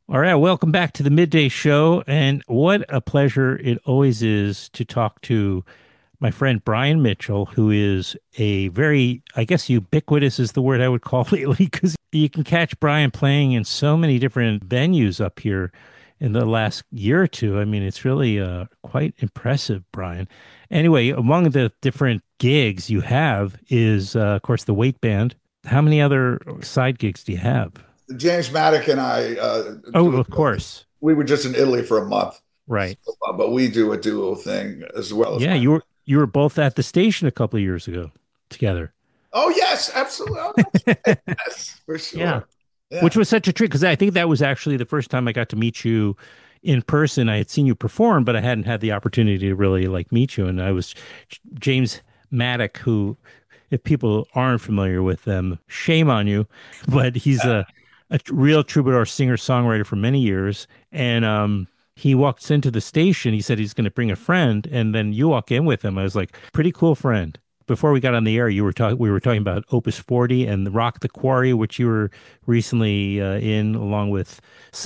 All right, welcome back to the Midday Show. And what a pleasure it always is to talk to my friend Brian Mitchell, who is a very, I guess, ubiquitous is the word I would call lately, because you can catch Brian playing in so many different venues up here in the last year or two. I mean, it's really quite impressive, Brian. Anyway, among the different gigs you have is, of course, the Weight Band. How many other side gigs do you have? James Maddock and I Oh, do. of course. We were just in Italy for a month, Right. but we do a duo thing as well as Yeah, my. you were both at the station a couple of years ago together. Oh yes, absolutely. Oh, that's right. Yes, for Yeah, sure. which Yeah. was such a treat because I think that was actually the first time I got to meet you in person. I had seen you perform, but I hadn't had the opportunity to really like meet you. And I was James Maddock, who, if people aren't familiar with them, shame on you, but he's a real troubadour singer songwriter for many years. And he walks into the station. He said he's going to bring a friend, and then you walk in with him. I was like, pretty cool friend. Before we got on the air, we were talking about Opus 40 and the Rock the Quarry, which you were recently in, along with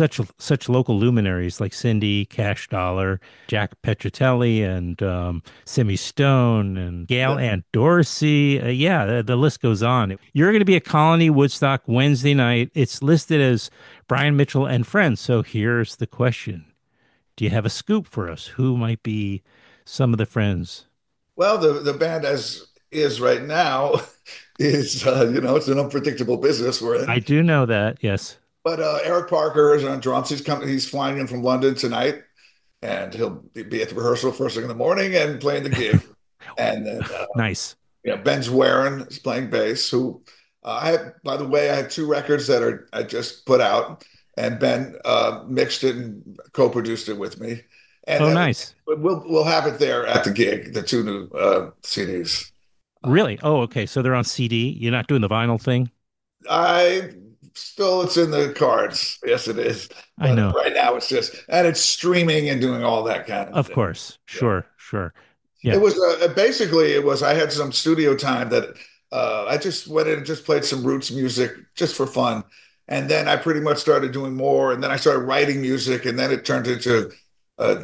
such local luminaries like Cindy, Cash Dollar, Jack Petrotelli, and Simi Stone, and Gail Yeah. Ann Dorsey. Yeah, the list goes on. You're going to be at Colony Woodstock Wednesday night. It's listed as Brian Mitchell and friends. So here's the question: do you have a scoop for us? Who might be some of the friends? Well, the band as is right now is it's an unpredictable business we're I in. do know that. Yes. But Eric Parker is on drums. He's coming. He's flying in from London tonight, and he'll be at the rehearsal first thing in the morning and playing the gig. And then Nice. Ben Zwaren is playing bass. Who I have, by the way, I have two records that are I just put out, and Ben mixed it and co-produced it with me. And Oh, then nice. we'll have it there at the gig, the two new CDs. Uh, Really? Oh, okay. So they're on CD. You're not doing the vinyl thing? I still it's in the cards. Yes, it is. I But know. right now it's just and it's streaming and doing all that kind of Of thing. course. Yeah. Sure. Sure. It Yeah. was basically it was I had some studio time that I just went in and just played some roots music just for fun, and then I pretty much started doing more, and then I started writing music, and then it turned into a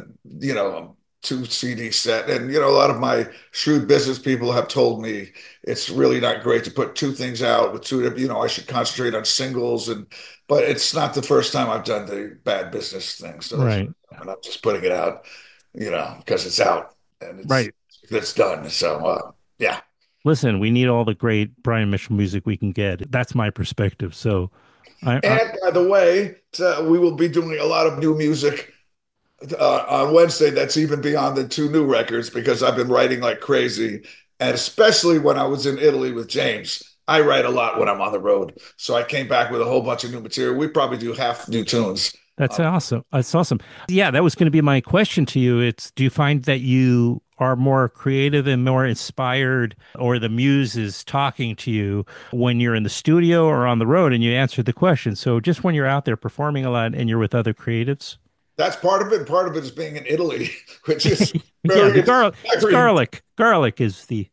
two CD set, and a lot of my shrewd business people have told me it's really not great to put two things out with two, I should concentrate on singles, but it's not the first time I've done the bad business thing, so Right. and I'm just putting it out, because it's out and Right. it's done. So yeah. Listen, we need all the great Brian Mitchell music we can get. That's my perspective. So I And by the way, we will be doing a lot of new music on Wednesday. That's even beyond the two new records because I've been writing like crazy, and especially when I was in Italy with James. I write a lot when I'm on the road, so I came back with a whole bunch of new material. We probably do half new tunes. That's awesome. That's awesome. Yeah, that was going to be my question to you. It's, do you find that you are more creative and more inspired, or the muse is talking to you when you're in the studio or on the road and you answer the question? So just when you're out there performing a lot and you're with other creatives? That's part of it. Part of it is being in Italy, which is Yeah, very the garlic, it's inspiring. garlic. Garlic is the,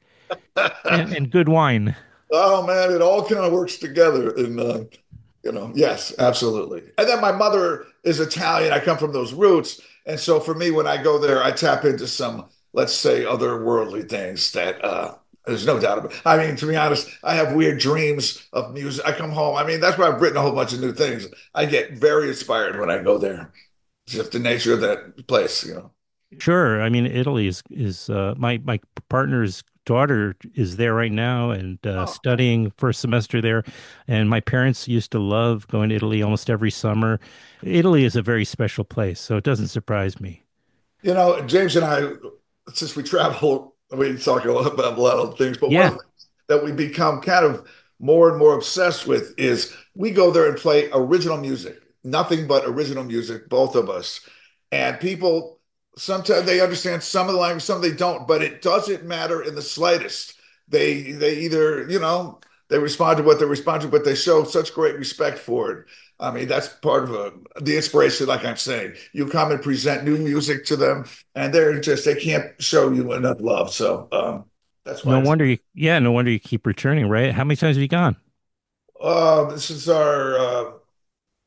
and good wine. Oh man, it all kind of works together. And yes, absolutely. And then my mother is Italian. I come from those roots, and so for me, when I go there, I tap into some, let's say, otherworldly things that there's no doubt about. I mean, to be honest, I have weird dreams of music. I come home. I mean, that's why I've written a whole bunch of new things. I get very inspired when I go there. It's just the nature of that place. Sure. I mean, Italy is my partner's daughter is there right now and Oh, studying first semester there. And my parents used to love going to Italy almost every summer. Italy is a very special place, so it doesn't surprise me. James and I, since we travel, we talk about a lot of things, but one of Yeah, the things that we become kind of more and more obsessed with is we go there and play original music, nothing but original music, both of us. And people sometimes they understand some of the language, some they don't, but it doesn't matter in the slightest. They either, they respond to what they respond to, but they show such great respect for it. I mean, that's part of the inspiration, like I'm saying. You come and present new music to them, and they can't show you enough love. So that's why no it's, wonder no wonder you keep returning, right? How many times have you gone? this is our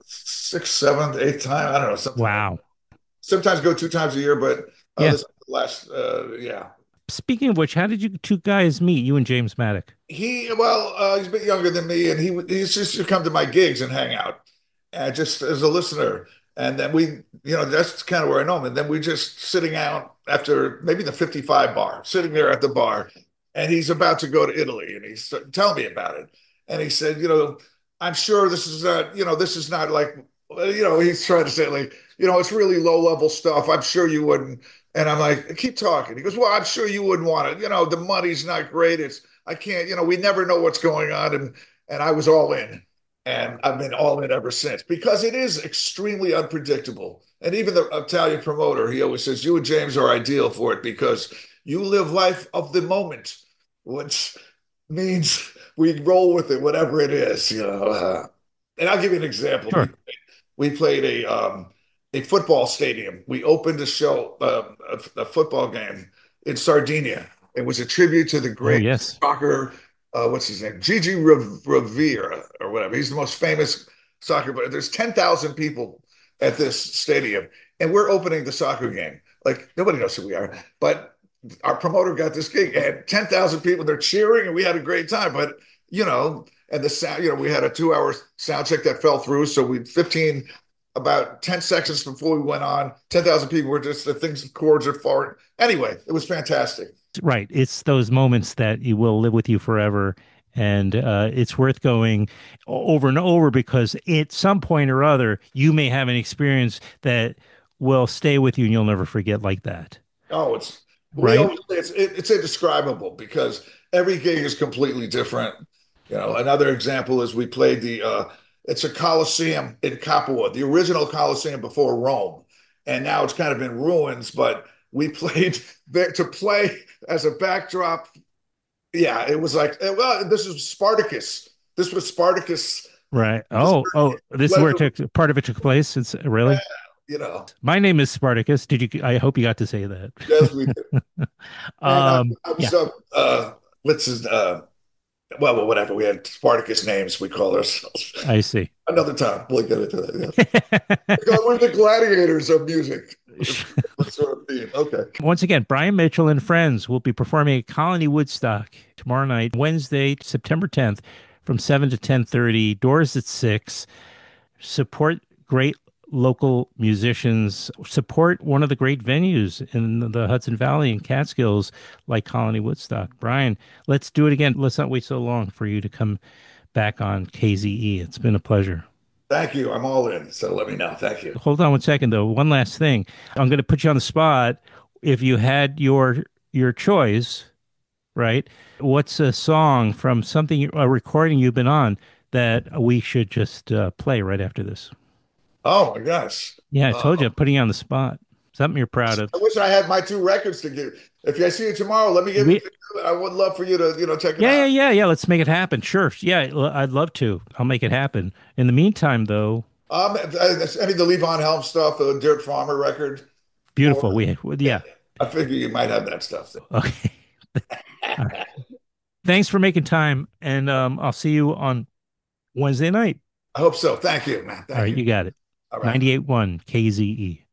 sixth, seventh, eighth time. I don't know, something like Wow. that. Sometimes go 2 times a year, but Yeah. this last, yeah. Speaking of which, how did you two guys meet, you and James Maddock? He's a bit younger than me, and he used to come to my gigs and hang out, and just as a listener. And then that's kind of where I know him. And then we just sitting out after maybe the 55 bar, sitting there at the bar, and he's about to go to Italy, and he's telling me about it. And he said, I'm sure this is not like, he's trying to say like, it's really low level stuff. I'm sure you wouldn't. And I'm like, keep talking. He goes, well, I'm sure you wouldn't want it. The money's not great. I can't, we never know what's going on. And I was all in. And I've been all in ever since because it is extremely unpredictable. And even the Italian promoter, he always says, you and James are ideal for it because you live life of the moment, which means we roll with it, whatever it is. And I'll give you an example. Sure. We played a football stadium. We opened a show, a football game in Sardinia. It was a tribute to the Oh, great yes. soccer, what's his name? Gigi Rivera or whatever. He's the most famous soccer player. There's 10,000 people at this stadium, and we're opening the soccer game. Like nobody knows who we are, but our promoter got this gig and 10,000 people, they're cheering, and we had a great time. But, and the sound, we had a 2 hour sound check that fell through. So about 10 seconds before we went on, 10,000 people were just the things, chords are far. Anyway, it was fantastic. Right. It's those moments that you will live with you forever. And it's worth going over and over because at some point or other, you may have an experience that will stay with you and you'll never forget like that. Oh, we Right? always say it's indescribable because every gig is completely different. Another example is we played it's a Coliseum in Capua, the original Coliseum before Rome, and now it's kind of in ruins. But we played there to play as a backdrop. Yeah, it was like, well, this is Spartacus. This was Spartacus. Right. This Oh, this is where part of it took place. It's yeah, really. you know, My name is Spartacus. I hope you got to say that. yes, we did. And I Yeah, was what's his well, whatever. We had Spartacus names. We call ourselves. I see. Another time we'll get into that. Yeah. Because we're the gladiators of music. That's sort of theme. Okay. Once again, Brian Mitchell and friends will be performing at Colony Woodstock tomorrow night, Wednesday, September 10th, from 7 to 10:30. Doors at 6. Support great local musicians. Support one of the great venues in the Hudson Valley and Catskills, like Colony Woodstock. Brian, let's do it again. Let's not wait so long for you to come back on KZE. It's been a pleasure. Thank you. I'm all in. So let me know. Thank you. Hold on one second, though. One last thing. I'm going to put you on the spot. If you had your choice, right? What's a song from a recording you've been on that we should just play right after this? Oh my gosh. Yeah, I told you, Uh, I'm putting you on the spot. Something you're proud of. I wish I had my 2 records to give. If I see you tomorrow, let me give it We, to you. I would love for you to, check it yeah, yeah, out. yeah, yeah. Let's make it happen. Sure. Yeah, I'd love to. I'll make it happen. In the meantime, though, The Levon Helm stuff, the Dirt Farmer record, or beautiful. yeah, Yeah. I figure you might have that stuff. Okay. All right. Thanks for making time, and I'll see you on Wednesday night. I hope so. Thank you, man. All Thank right, you. you got it. All right. 98.1 KZE.